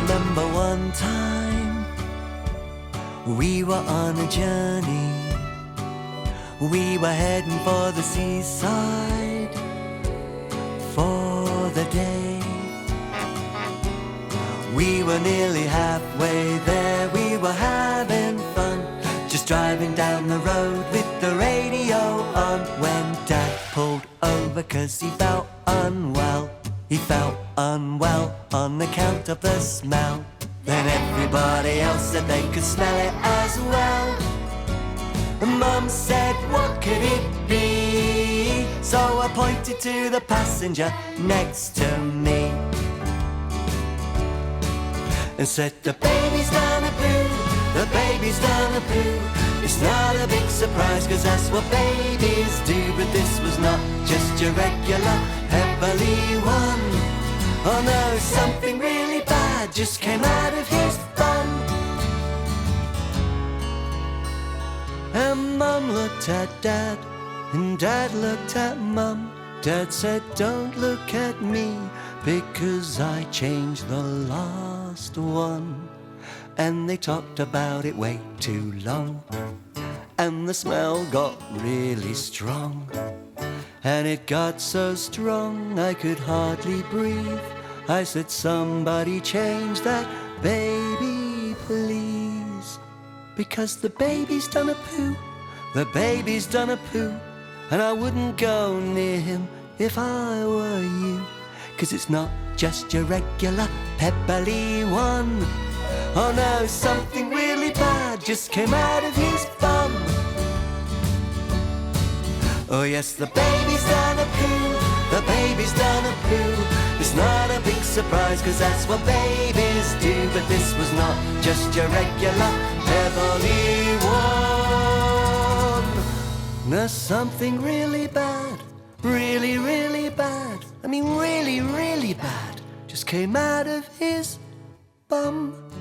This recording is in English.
remember one time we were on a journey. We were heading for the seaside for the day. We were nearly halfway there. We were having fun, just driving down the road with the radio on, when Dad pulled over 'cause he felt unwell. He felt unwell on account of the smell. Then everybody else said they could smell it as well. Mum said, what could it be? So I pointed to the passenger next to me and said, the baby's done a poo, the baby's done a poo. It's not a big surprise 'cause that's what babies do. But this was not just your regular heavily one. Oh no, something really bad just came out of his bum. And Mum looked at Dad, and Dad looked at Mum. Dad said, don't look at me, because I changed the last one. And they talked about it way too long, and the smell got really strong. And it got so strong I could hardly breathe. I said, somebody change that baby, please. Because the baby's done a poo, the baby's done a poo. And I wouldn't go near him if I were you, 'cause it's not just your regular pebbly one. Oh no, something really bad just came out of his bum. Oh yes, the baby's done a poo, the baby's done a poo. It's not a big surprise 'cause that's what babies do. But this was not just your regular heavily one. There's something really bad, really, really bad. I mean really, really bad, just came out of his bum.